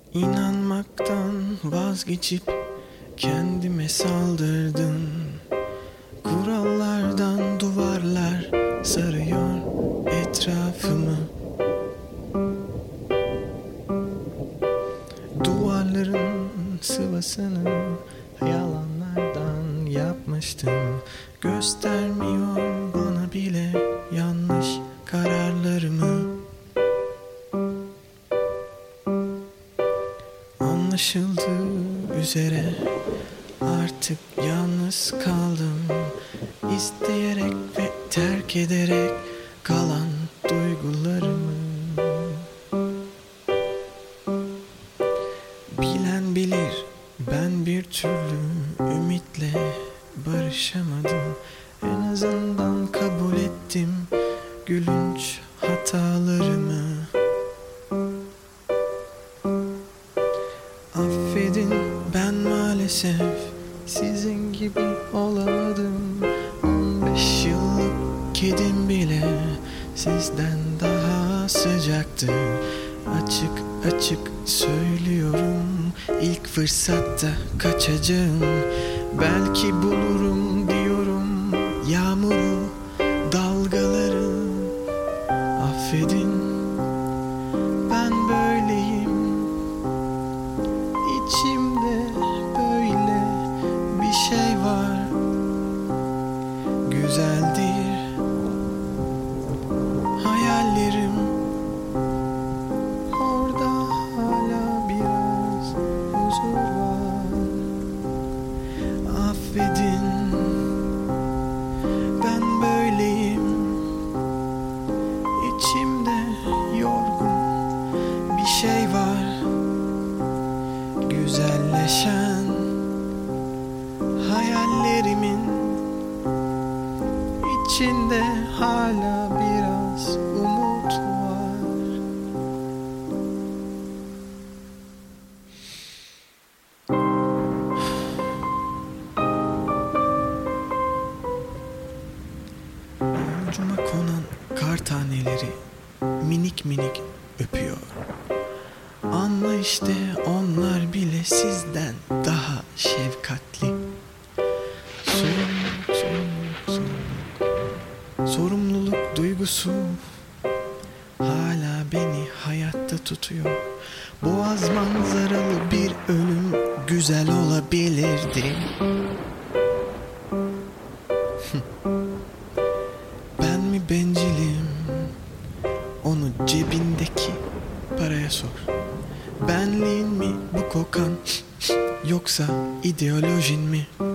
İnanmaktan vazgeçip kendime saldırdım. Kurallardan duvarlar sarıyor etrafımı. Duvarların sıvasını yalanlardan yapmıştım. Göstermiyor bana bile yanlış kararlarımı. Anlaşıldığı üzere artık yalnız kaldım. İsteyerek ve terk ederek kalan duygularımı. Bilen bilir, ben bir türlü ümitle barışamadım. En azından kabul ettim gülünç hatalarımı. Affedin, ben maalesef sizin gibi olamadım. 15 yıllık kedim bile sizden daha sıcaktı. Açık açık söylüyorum, ilk fırsatta kaçacağım. Belki bulurum diyorum yağmuru, dalgaları. Affedin, ben böyleyim. İçimde böyle bir şey var. Güzeldir hayallerim. Orada hala biraz huzur var. Affedin, ben böyleyim. İçimde yorgun bir şey var. Güzelleşen hayallerimin içinde hala biraz umut var. Omcuma konan kar taneleri minik minik öpüyor. Anla işte, onlar bile sizden daha şefkatli. Sorumluluk duygusu hala beni hayatta tutuyor. Boğaz manzaralı bir ölüm güzel olabilirdi. Ben mi bencilim? Onu cebindeki paraya sor. Benliğin mi bu kokan, yoksa ideolojin mi?